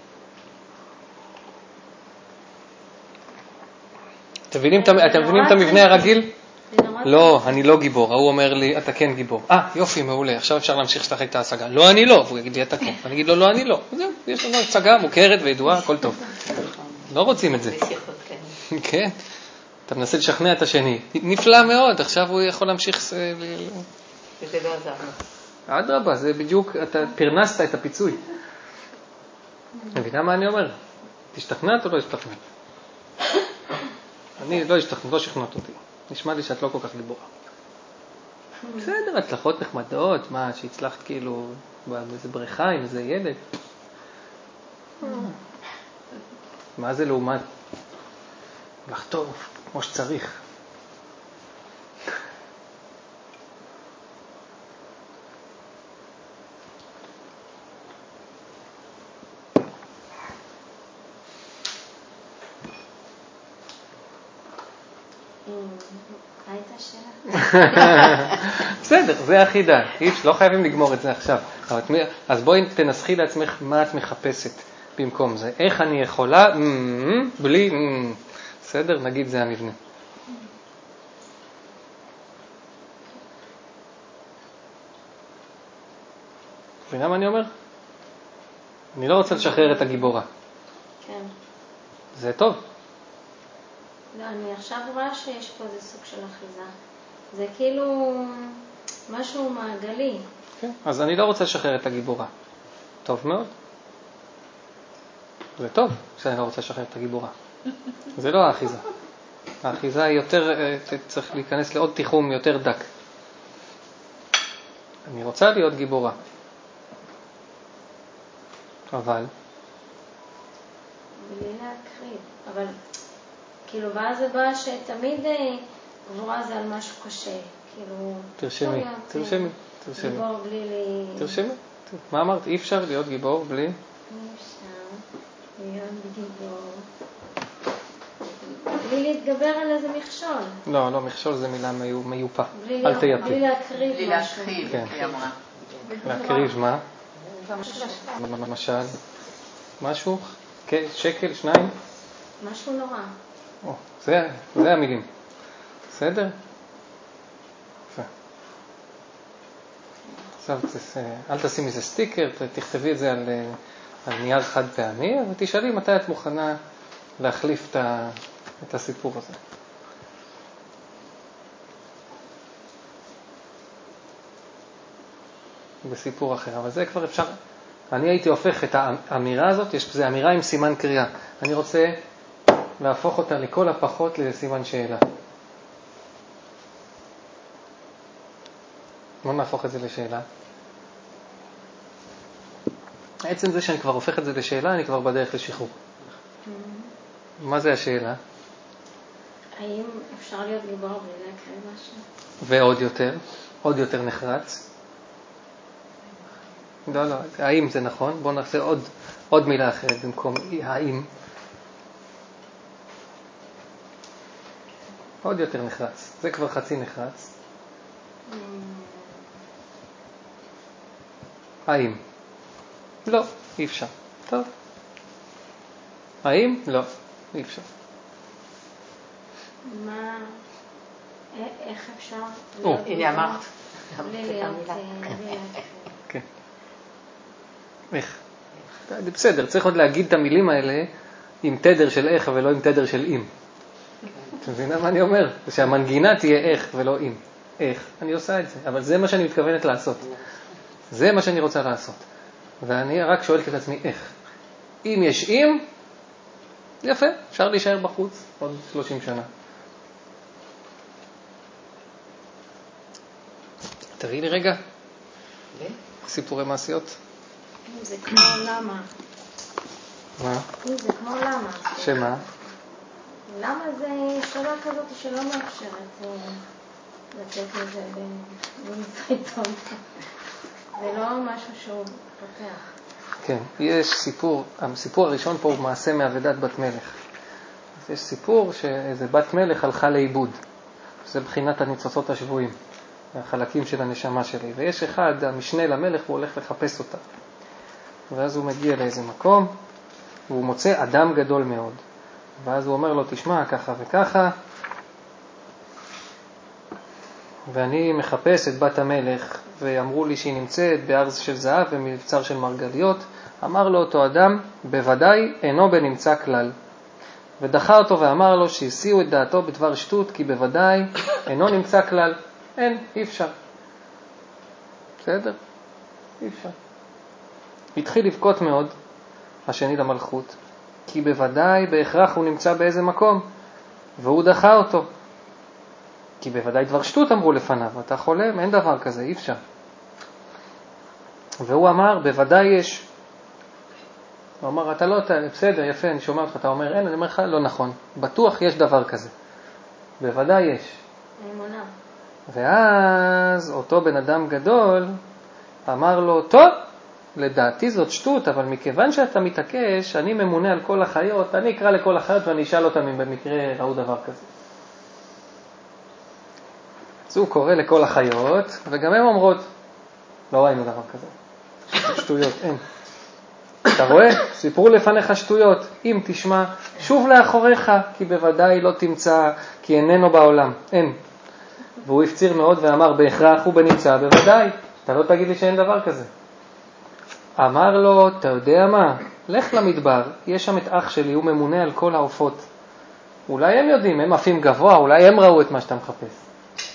אתם מבינים את המבנה הרגיל? לא, אני לא גיבור. הוא אומר לי, אתה כן גיבור. יופי, מעולה. עכשיו אפשר להמשיך לשחק את ההשגה. לא, אני לא. והוא יגיד לי, אתה כן. אני אגיד לו, לא, אני לא. זהו, יש לנו השגה מוכרת וידועה, הכל טוב. לא רוצים את זה. כן. אתה מנסה לשכנע את השני. נפלא מאוד. עכשיו הוא יכול להמשיך... וזה לא עזר. אדרבה, זה בדיוק, אתה פרנסת את הפיצוי. מבינה מה אני אומר? תשתכנעת או לא השתכנעת? אני לא שכנעת אותי. נשמע לי שאת לא כל כך גיבורה. בסדר, הצלחות נחמדות, מה, שהצלחת כאילו באיזה בריכה עם איזה ילד. מה זה לעומת? לחתור כמו שצריך. בסדר, זה החידה. לא חייבים לגמור את זה עכשיו. אז בואי תנסחי לעצמך מה את מחפשת במקום זה. איך אני יכולה, בלי, בסדר, נגיד זה המבנה. מבינה מה אני אומר? אני לא רוצה לשחרר את הגיבורה. כן. זה טוב. לא, אני עכשיו רואה שיש פה איזה סוג של אחיזה. זה כאילו משהו מעגלי. כן, אז אני לא רוצה לשחרר את הגיבורה. טוב מאוד. זה טוב שאני לא רוצה לשחרר את הגיבורה. זה לא האחיזה. האחיזה היא יותר, צריך להיכנס לעוד תיחום יותר דק. אני רוצה להיות גיבורה. אבל בלי להקריב. אבל כאילו, ואז זה בא שתמיד גבורה זה על משהו קשה. כאילו, תרשמי. גיבור בלי תרשמי. מה אמרת? אי אפשר להיות גיבור בלי? אי אפשר להיות גיבור בלי להתגבר על איזה מכשול. לא, מכשול זה מילה מיופה. אל תייפי. בלי להקריב בלי משהו. להקריב, כן. היא אמרה. להקריב מה? למשל? משהו? שקל, 2? משהו נורא. זה המילים. בסדר? יפה. עכשיו, אל תשימי איזה סטיקר, תכתבי את זה על נייר חד פעמי, ותשאלי מתי את מוכנה להחליף את הסיפור הזה. בסיפור אחר, אבל זה כבר אפשר. אני הייתי הופך את האמירה הזאת, זה אמירה עם סימן קריאה. אני רוצה להפוך אותה לכל הפחות לסימן שאלה. בוא נהפוך את זה לשאלה. עצם זה שאני כבר הופך את זה לשאלה, אני כבר בדרך לשחרור. מה זה השאלה? האם אפשר להיות גיבור בלי להקריב משהו? ועוד יותר נחרץ. לא, האם זה נכון? בואו נעשה עוד מילה אחרת במקום האם. עוד יותר נחרץ. זה כבר חצי נחרץ. האם? לא, אי אפשר. טוב. האם? לא, אי אפשר. מה? איך אפשר? הנה אמרת. בלי להיות... כן. איך? בסדר, צריך עוד להגיד את המילים האלה עם תדר של איך ולא עם תדר של אם. אתה מבינה מה אני אומר? שהמנגינה תהיה איך ולא אם. איך? אני עושה את זה, אבל זה מה שאני מתכוונת לעשות. זה מה שאני רוצה לעשות. ואני רק שואלת את עצמי איך. אם יש אם, יפה, אפשר להישאר בחוץ עוד 30 שנה. תראי לי רגע. סיפורי מעשיות. זה כמו למה. מה? זה כמו למה. שמה? למה זה שאלה כזאת שלא מאפשרת לצאת לזה במצריתון. זה לא משהו שהוא פותח. כן, יש סיפור, הסיפור הראשון פה הוא מעשה מעבדת בת מלך. אז יש סיפור שאיזה בת מלך הלכה לאיבוד. זה בחינת הניצוצות השבועים, החלקים של הנשמה שלי. ויש אחד, המשנה למלך, הוא הולך לחפש אותה. ואז הוא מגיע לאיזה מקום, והוא מוצא אדם גדול מאוד. ואז הוא אומר לו, תשמע, ככה וככה, ואני מחפש את בת המלך, ואמרו לי שהיא נמצאת בארז של זהב ומבצר של מרגליות. אמר לו אותו אדם, בוודאי אינו בנמצא כלל. ודחה אותו ואמר לו שהסיעו את דעתו בדבר שטות, כי בוודאי אינו נמצא כלל. אי אפשר. בסדר? אי אפשר. התחיל לבכות מאוד, השני למלכות, כי בוודאי בהכרח הוא נמצא באיזה מקום, והוא דחה אותו. כי בוודאי דבר שטות אמרו לפניו, אתה חולם, אין דבר כזה, אי אפשר. והוא אמר, בוודאי יש. הוא אמר, אתה לא, בסדר, יפה, אני שומע אותך, אתה אומר, אין, אני אומר לך, לא נכון, בטוח יש דבר כזה. בוודאי יש. אמונה. ואז אותו בן אדם גדול אמר לו, טוב, לדעתי זאת שטות, אבל מכיוון שאתה מתעקש, אני ממונה על כל החיות, אני אקרא לכל החיות ואני אשאל אותם אם במקרה ראו דבר כזה. אז הוא קורא לכל החיות, וגם הן אומרות, לא ראינו דבר כזה. שטויות, אין. אתה רואה? סיפרו לפניך שטויות. אם תשמע, שוב לאחוריך, כי בוודאי לא תמצא, כי איננו בעולם. אין. והוא הפציר מאוד ואמר, בהכרח הוא בנמצא, בוודאי. אתה לא תגיד לי שאין דבר כזה. אמר לו, אתה יודע מה? לך למדבר, יש שם את אח שלי, הוא ממונה על כל העופות. אולי הם יודעים, הם עפים גבוה, אולי הם ראו את מה שאתה מחפש.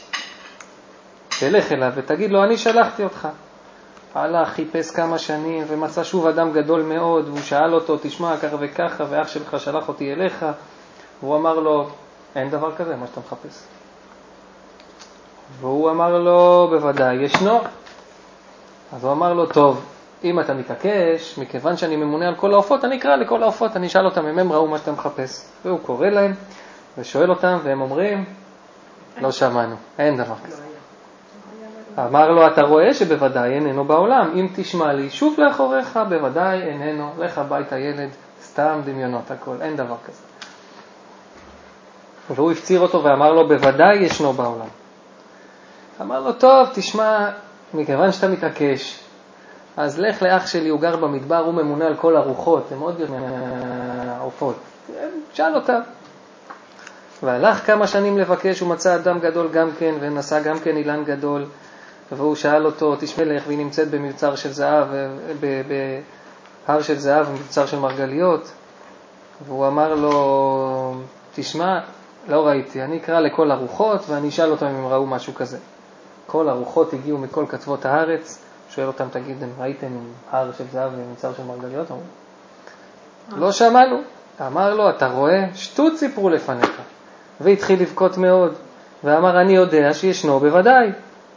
תלך אליו ותגיד לו, אני שלחתי אותך. הלך, חיפש כמה שנים ומצא שוב אדם גדול מאוד, והוא שאל אותו, תשמע, ככה וככה, ואח שלך שלח אותי אליך. והוא אמר לו, אין דבר כזה, מה שאתה מחפש. והוא אמר לו, בוודאי, ישנו. אז הוא אמר לו, טוב, אם אתה מתעקש, מכיוון שאני ממונה על כל העופות, אני אקרא לכל העופות, אני אשאל אותם אם הם ראו מה שאתה מחפש. והוא קורא להם ושואל אותם, והם אומרים, לא שמענו, אין דבר כזה. אמר לו, אתה רואה שבוודאי איננו בעולם, אם תשמע לי, שוב לאחוריך, בוודאי איננו, לך הביתה ילד, סתם דמיונות הכל, אין דבר כזה. והוא הפציר אותו ואמר לו, בוודאי ישנו בעולם. אמר לו, טוב, תשמע, מכיוון שאתה מתעקש, אז לך לאח שלי, הוא גר במדבר, הוא ממונה על כל הרוחות, הם עוד עופות. שאל אותם. והלך כמה שנים לבקש, הוא מצא אדם גדול גם כן, ונסע גם כן אילן גדול, והוא שאל אותו, תשמע לך, והיא נמצאת במבצר של זהב, בהר של זהב, במבצר של מרגליות, והוא אמר לו, תשמע, לא ראיתי, אני אקרא לכל הרוחות, ואני אשאל אותם אם הם ראו משהו כזה. כל הרוחות הגיעו מכל כתבות הארץ, שואל אותם, תגיד, ראיתם הר של זהב ומבצר של מרגליות? לא שמענו. אמר לו, אתה רואה? שטות סיפרו לפניך. והתחיל לבכות מאוד, ואמר, אני יודע שישנו בוודאי.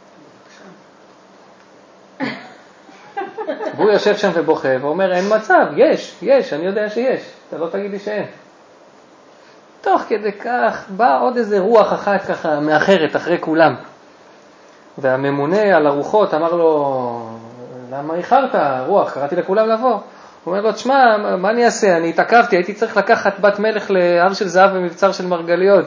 והוא יושב שם ובוכה ואומר, אין מצב, יש, אני יודע שיש, אתה לא תגיד לי שאין. תוך כדי כך בא עוד איזה רוח אחת ככה מאחרת אחרי כולם. והממונה על הרוחות אמר לו, למה איחרת רוח? קראתי לכולם לבוא. הוא אומר לו, תשמע, מה אני אעשה? אני התעכבתי, הייתי צריך לקחת בת מלך להר של זהב ומבצר של מרגליות.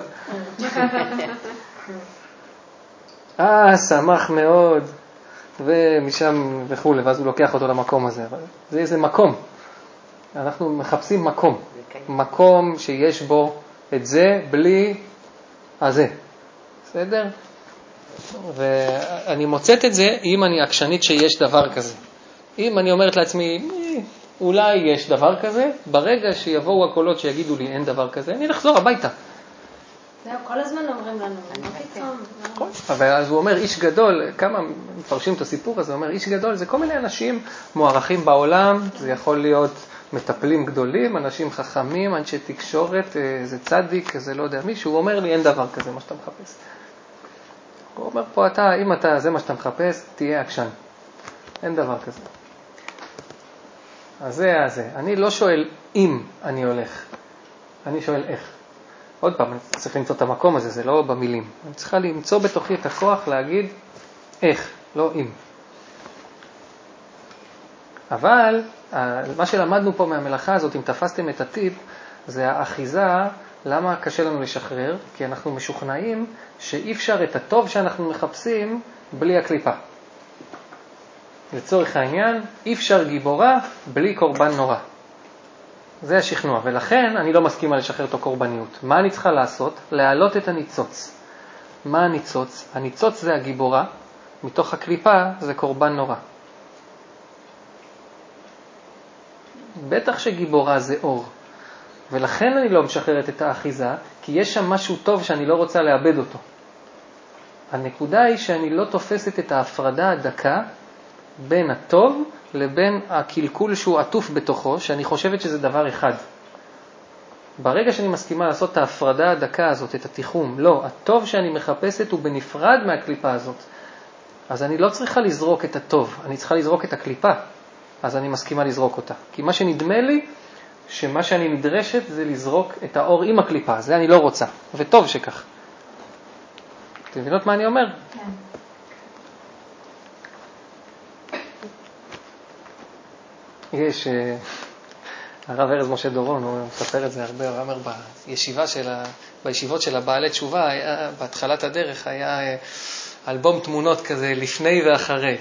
שמח מאוד. ומשם וכו', ואז הוא לוקח אותו למקום הזה. זה איזה מקום. אנחנו מחפשים מקום. מקום שיש בו את זה בלי הזה. בסדר? ואני מוצאת את זה אם אני עקשנית שיש דבר כזה. אם אני אומרת לעצמי, אולי יש דבר כזה, ברגע שיבואו הקולות שיגידו לי אין דבר כזה, אני נחזור הביתה. כל הזמן אומרים לנו, מה פתאום? אבל אז הוא אומר, איש גדול, כמה מפרשים את הסיפור הזה, הוא אומר, איש גדול זה כל מיני אנשים מוערכים בעולם, זה יכול להיות מטפלים גדולים, אנשים חכמים, אנשי תקשורת, זה צדיק, זה לא יודע מישהו, הוא אומר לי, אין דבר כזה מה שאתה מחפש. הוא אומר פה, אם זה מה שאתה מחפש, תהיה עקשן. אין דבר כזה. אז זה. אני לא שואל אם אני הולך, אני שואל איך. עוד פעם, אני צריך למצוא את המקום הזה, זה לא במילים. אני צריכה למצוא בתוכי את הכוח להגיד איך, לא אם. אבל מה שלמדנו פה מהמלאכה הזאת, אם תפסתם את הטיפ, זה האחיזה. למה קשה לנו לשחרר? כי אנחנו משוכנעים שאי אפשר את הטוב שאנחנו מחפשים בלי הקליפה. לצורך העניין, אי אפשר גיבורה בלי קורבן נורא. זה השכנוע, ולכן אני לא מסכימה לשחרר את הקורבניות. מה אני צריכה לעשות? להעלות את הניצוץ. מה הניצוץ? הניצוץ זה הגיבורה, מתוך הקליפה זה קורבן נורא. בטח שגיבורה זה אור. ולכן אני לא משחררת את האחיזה, כי יש שם משהו טוב שאני לא רוצה לאבד אותו. הנקודה היא שאני לא תופסת את ההפרדה הדקה בין הטוב לבין הקלקול שהוא עטוף בתוכו, שאני חושבת שזה דבר אחד. ברגע שאני מסכימה לעשות את ההפרדה הדקה הזאת, את התיחום, לא, הטוב שאני מחפשת הוא בנפרד מהקליפה הזאת. אז אני לא צריכה לזרוק את הטוב, אני צריכה לזרוק את הקליפה. אז אני מסכימה לזרוק אותה. כי מה שנדמה לי, שמה שאני נדרשת זה לזרוק את האור עם הקליפה. זה אני לא רוצה, וטוב שכך. אתם מבינות מה אני אומר? כן. יש, הרב ארז משה דורון, הוא מספר את זה הרבה, הוא אומר בישיבות של הבעלי תשובה, בהתחלת הדרך היה אלבום תמונות כזה לפני ואחרי.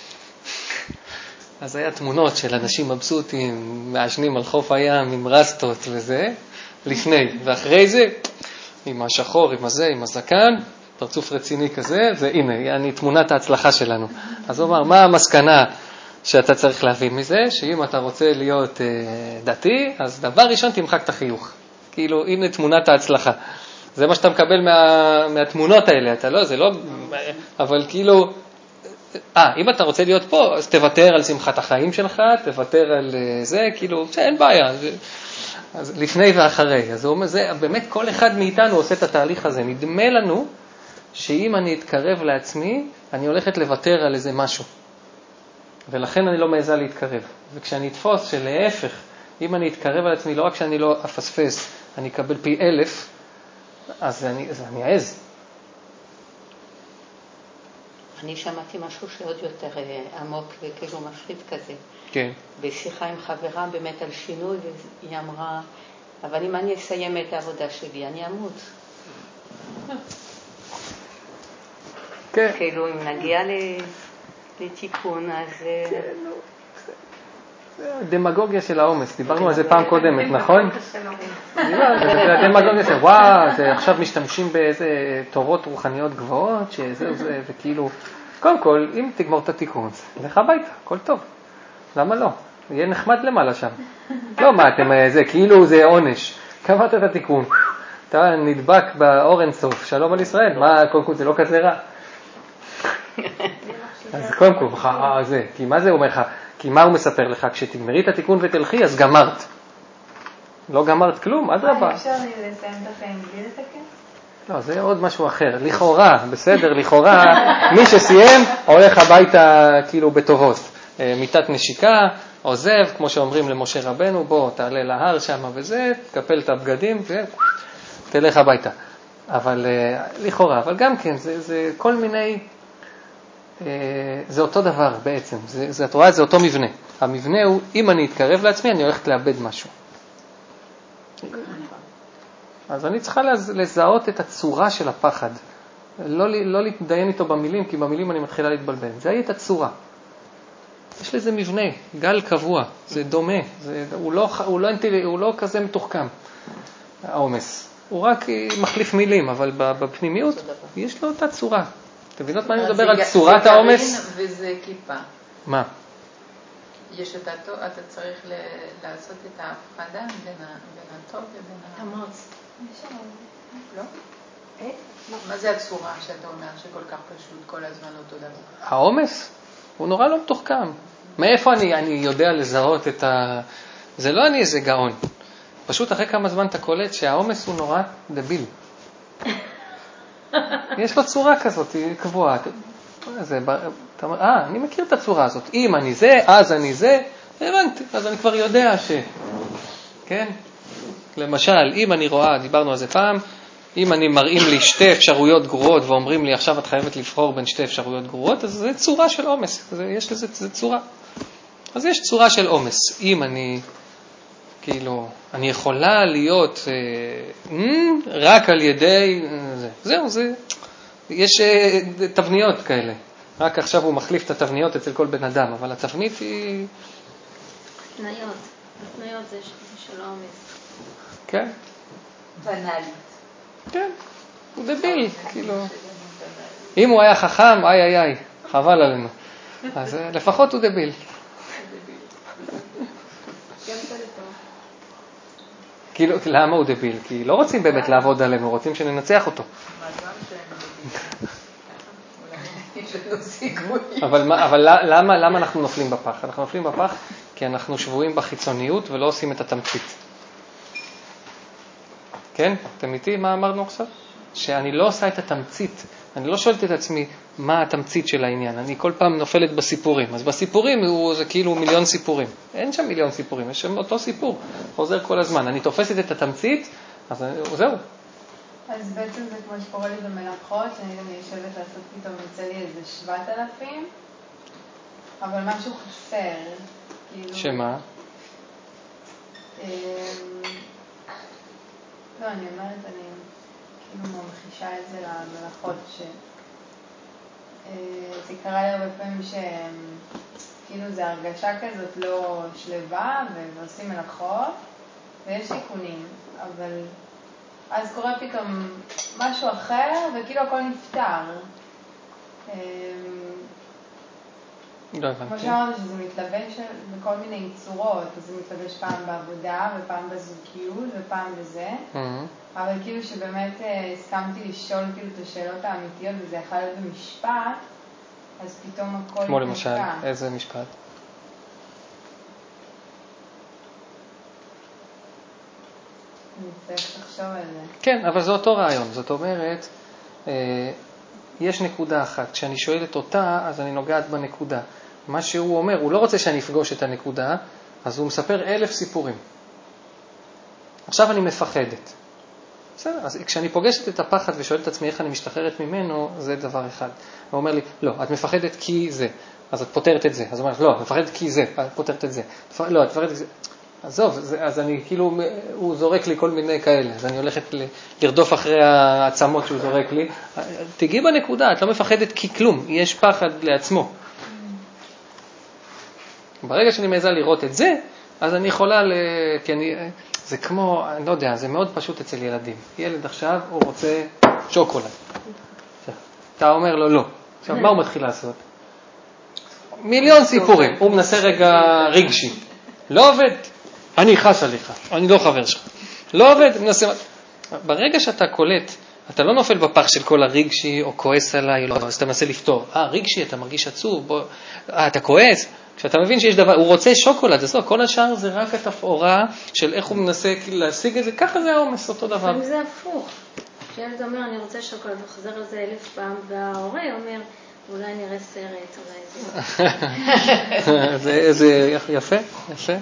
אז היה תמונות של אנשים מבסוטים, מעשנים על חוף הים עם רסטות וזה, לפני. ואחרי זה, עם השחור, עם הזה, עם הזקן, פרצוף רציני כזה, והנה, אני תמונת ההצלחה שלנו. אז הוא אמר, מה המסקנה שאתה צריך להבין מזה? שאם אתה רוצה להיות דתי, אז דבר ראשון תמחק את החיוך. כאילו, הנה תמונת ההצלחה. זה מה שאתה מקבל מהתמונות האלה. אתה לא, זה לא, אבל כאילו, אם אתה רוצה להיות פה, אז תוותר על שמחת החיים שלך, תוותר על זה, כאילו, אין בעיה. אז לפני ואחרי. אז הוא אומר, זה, באמת כל אחד מאיתנו עושה את התהליך הזה. נדמה לנו שאם אני אתקרב לעצמי, אני הולכת לוותר על איזה משהו. ולכן אני לא מעזה להתקרב. וכשאני אתפוס שלהפך, אם אני אתקרב על עצמי, לא רק שאני לא אפספס, אני אקבל פי 1000, אז אני אעז. אני שמעתי משהו שעוד יותר עמוק וכאילו מפחיד כזה. כן. בשיחה עם חברה באמת על שינוי, והיא אמרה, אבל אם אני אסיים את העבודה שלי, אני אמות. כן. כאילו אם נגיע לתיקון, אז... דמגוגיה של העומס, דיברנו על זה פעם קודמת, נכון? זה הדמגוגיה של, וואו, עכשיו משתמשים באיזה תורות רוחניות גבוהות, שזה זה, וכאילו, קודם כל, אם תגמור את התיקון, לך הביתה, הכל טוב. למה לא? יהיה נחמד למעלה שם. לא, מה אתם, זה כאילו זה עונש. קבעת את התיקון, אתה נדבק באור אין סוף, שלום על ישראל, מה, קודם כל זה לא כזה רע. אז קודם כל, זה, כי מה זה אומר לך? כי מה הוא מספר לך? כשתגמרי את התיקון ותלכי, אז גמרת. לא גמרת כלום, עד רבה. אפשר לסיים את החיים בלי לתקן? לא, זה עוד משהו אחר. לכאורה, בסדר, לכאורה, מי שסיים הולך הביתה כאילו בטובות. מיטת נשיקה, עוזב, כמו שאומרים למשה רבנו, בוא, תעלה להר שם וזה, תקפל את הבגדים ותלך הביתה. אבל לכאורה, אבל גם כן, זה כל מיני... זה אותו דבר בעצם, את רואה, זה אותו מבנה. המבנה הוא, אם אני אתקרב לעצמי, אני הולכת לאבד משהו. אז אני צריכה לזהות את הצורה של הפחד. לא להתדיין איתו במילים, כי במילים אני מתחילה להתבלבל. זה היה את הצורה. יש לזה מבנה, גל קבוע, זה דומה. הוא לא כזה מתוחכם, העומס. הוא רק מחליף מילים, אבל בפנימיות יש לו אותה צורה. אתם מבינות מה אני מדבר על צורת העומס? זה גרעין וזה כיפה. מה? אתה צריך לעשות את ההפרדה בין הטוב ובין המוץ. לא? מה זה הצורה שאתה אומר שכל כך פשוט כל הזמן אותו דבר? העומס? הוא נורא לא מתוחכם. מאיפה אני יודע לזהות את זה לא אני איזה גאון. פשוט אחרי כמה זמן אתה קולט שהעומס הוא נורא דביל. יש לו צורה כזאת, היא קבועה. אתה אומר, אני מכיר את הצורה הזאת. אם אני זה, אז אני זה, הבנתי. אז אני כבר יודע כן? למשל, אם אני רואה, דיברנו על זה פעם, אם אני מראים לי שתי אפשרויות גרועות ואומרים לי, עכשיו את חייבת לבחור בין שתי אפשרויות גרועות, אז זה צורה של עומס. יש לזה צורה. אז יש צורה של עומס. אם כאילו, אני יכולה להיות רק על ידי זהו, יש תבניות כאלה. רק עכשיו הוא מחליף את התבניות אצל כל בן אדם, אבל התבנית היא... התניות זה של העומס. כן. בנאלית. כן, הוא דביל, כאילו. אם הוא היה חכם, איי, חבל עלינו. אז לפחות הוא דביל. כאילו, למה הוא דביל? כי לא רוצים באמת לעבוד עלינו, רוצים שננצח אותו. אבל למה אנחנו נופלים בפח? אנחנו נופלים בפח כי אנחנו שבויים בחיצוניות ולא עושים את התמצית. כן? אתם איתי? מה אמרנו עכשיו? שאני לא עושה את התמצית. אני לא שואלת את עצמי מה התמצית של העניין. אני כל פעם נופלת בסיפורים. אז בסיפורים זה כאילו מיליון סיפורים. אין שם מיליון סיפורים, יש שם אותו סיפור. חוזר כל הזמן. אני תופסת את התמצית, אז זהו. אז בעצם זה כמו שקורה לי במלאכות, שאני גם יושבת לעשות פתאום יוצא לי איזה 7,000, אבל משהו חסר. שמה? לא, אני אומרת, אני כאילו ממחישה את זה למלאכות, זה קרה לי הרבה פעמים שכאילו זה הרגשה כזאת לא שלווה, ועושים מלאכות, ויש תיקונים, אבל אז קורה פתאום משהו אחר, וכאילו הכל נפטר. כמו שאמרת שזה מתלבש בכל מיני צורות, אז זה מתלבש פעם בעבודה, ופעם בזוגיות, ופעם בזה. אבל כאילו שבאמת הסכמתי לשאול כאילו את השאלות האמיתיות, וזה יכול להיות במשפט, אז פתאום הכל נפטר. כמו למשל, איזה משפט? אני צריך לחשוב על זה. כן, אבל זה אותו רעיון. זאת אומרת, יש נקודה אחת. כשאני שואלת אותה, אז אני נוגעת בנקודה. מה שהוא אומר, הוא לא רוצה שאני אפגוש את הנקודה, אז הוא מספר 1000 סיפורים. עכשיו אני מפחדת. בסדר, אז כשאני פוגשת את הפחד ושואלת את עצמי איך אני משתחררת ממנו, זה דבר אחד. הוא אומר לי, לא, את מפחדת כי זה, אז את פותרת את זה. אז הוא אומר, לא, את מפחדת כי זה, את פותרת את זה. לא, את מפחדת כי זה. עזוב, אז אני כאילו, הוא זורק לי כל מיני כאלה, אז אני הולכת לרדוף אחרי העצמות שהוא זורק לי. תגיעי בנקודה, את לא מפחדת כי כלום, יש פחד לעצמו. ברגע שאני מעיזה לראות את זה, אז אני יכולה, כי זה כמו, אני לא יודע, זה מאוד פשוט אצל ילדים. ילד עכשיו, הוא רוצה שוקולד. אתה אומר לו לא. עכשיו, מה הוא מתחיל לעשות? מיליון סיפורים. הוא מנסה רגע רגשי. לא עובד. אני חס עליך. אני לא חבר שלך. לא עובד. מנסה. ברגע שאתה קולט, אתה לא נופל בפח של כל הרגשי או כועס עליי, לא, אז אתה מנסה לפתור. רגשי, אתה מרגיש עצוב. אתה כועס. כשאתה מבין שיש דבר, הוא רוצה שוקולד, אז לא, כל השאר זה רק התפאורה של איך הוא מנסה להשיג את זה, ככה זה העומס, אותו דבר. לפעמים זה הפוך. כשילד אומר, אני רוצה שוקולד, וחזר על זה 1000 פעם, וההורה אומר, אולי נראה סרט, אולי זה... זה יפה, יפה.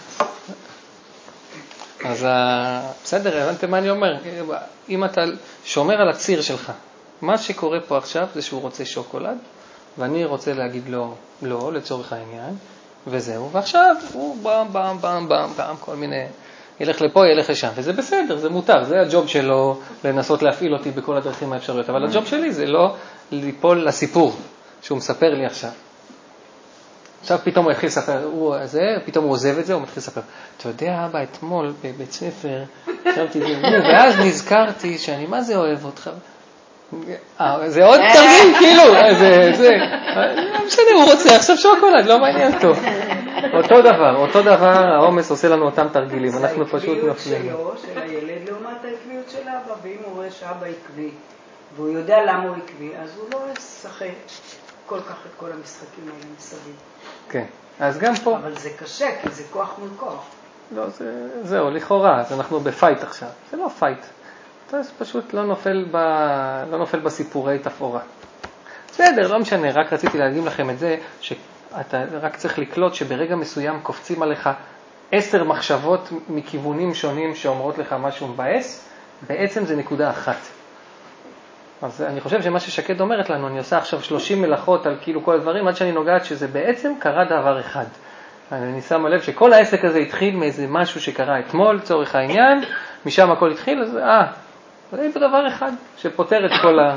אז בסדר, הבנתם מה אני אומר? אם אתה שומר על הציר שלך, מה שקורה פה עכשיו זה שהוא רוצה שוקולד, ואני רוצה להגיד לו לא, לצורך העניין, וזהו, ועכשיו הוא בם, כל מיני, ילך לפה, ילך לשם, וזה בסדר, זה מותר, זה הג'וב שלו לנסות להפעיל אותי בכל הדרכים האפשריות, אבל הג'וב שלי זה לא ליפול לסיפור שהוא מספר לי עכשיו. עכשיו פתאום הוא התחיל לספר, פתאום הוא עוזב את זה, הוא מתחיל לספר, אתה יודע, אבא, אתמול בבית ספר, חשבתי זה, ואז נזכרתי שאני מה זה אוהב אותך, זה עוד תרגיל, כאילו, זה, לא משנה, הוא רוצה עכשיו שוקולד, לא מעניין אותו. אותו דבר, העומס עושה לנו אותם תרגילים, אנחנו פשוט נופלים. זה העקביות של הילד לעומת העקביות של אבא, ואם הוא רואה שאבא עקבי, והוא יודע למה הוא עקבי, אז הוא לא ישחק כל כך את כל המשחקים האלה מסביב. כן, אז גם פה... אבל זה קשה, כי זה כוח מול כוח. לא, זהו, לכאורה, אז אנחנו בפייט עכשיו. זה לא פייט. אתה פשוט לא נופל בסיפורי תפאורה. בסדר, לא משנה, רק רציתי להגיד לכם את זה, שאתה רק צריך לקלוט שברגע מסוים קופצים עליך 10 מחשבות מכיוונים שונים שאומרות לך משהו מבאס, בעצם זה נקודה אחת. אז אני חושב שמה ששקד אומרת לנו, אני עושה עכשיו 30 מלאכות על כאילו כל הדברים, עד שאני נוגעת שזה בעצם קרה דבר אחד. אני שם לב שכל העסק הזה התחיל מאיזה משהו שקרה אתמול, צורך העניין, משם הכל התחיל, אז זה דבר אחד שפותר את כל ה...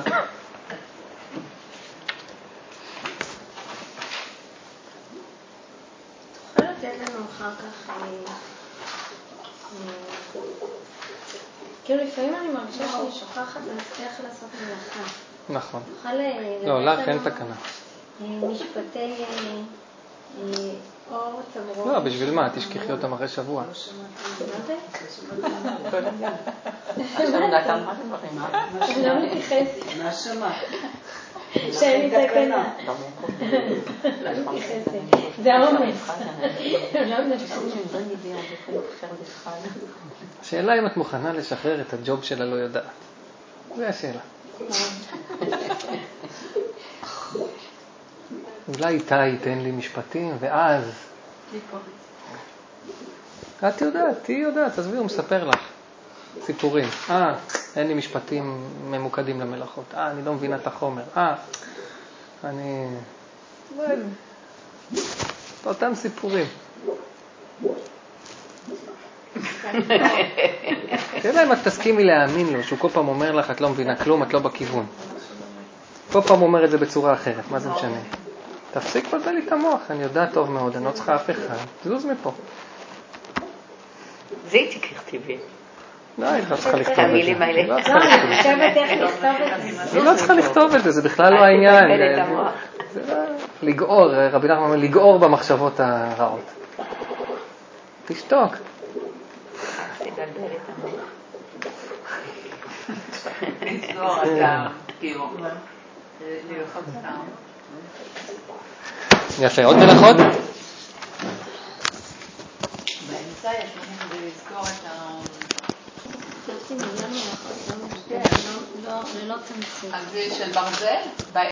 תוכל לתת לנו אחר כך, כאילו לפעמים אני מרגישה שאני שוכחת להצליח לעשות מלאכה. נכון. תוכל לא, לך אין תקנה. משפטי אור תמרור. לא, בשביל מה? תשכחי אותם אחרי שבוע. מה זה? אני לא מתייחסת. מה שמע? שאין לי תקנה. לא מתייחסת. זה העומס. לא מתייחסת. השאלה אם את מוכנה לשחרר את הג'וב שלה לא יודעת. זה השאלה. אולי איתה ייתן לי משפטים, ואז... את יודעת, תהי יודעת, תסביר, הוא מספר לך סיפורים. אין לי משפטים ממוקדים למלאכות. אני לא מבינה את החומר. אני... אותם סיפורים. שאלה אם את תסכימי להאמין לו, שהוא כל פעם אומר לך, את לא מבינה כלום, את לא בכיוון. כל פעם אומר את זה בצורה אחרת, מה זה משנה? תפסיק לבלבל לי את המוח, אני יודעת טוב מאוד, אני לא צריכה אף אחד. זוז מפה. זה איתיקר טבעי. לא, היא לא צריכה לכתוב את זה. המילים האלה. לא, אני חושבת איך לכתוב את זה. היא לא צריכה לכתוב את זה, זה בכלל לא העניין. לגעור, רבי נחמן אומר, לגעור במחשבות הרעות. תשתוק. תדלבל את המוח. לסגור את כאילו. ללחוץ אותם. יפה, עוד מלאכות? באמצע יש לנו כדי לזכור את ה... חשבתי מיליון מלאכות, לא תמצית. אז זה של ברזל?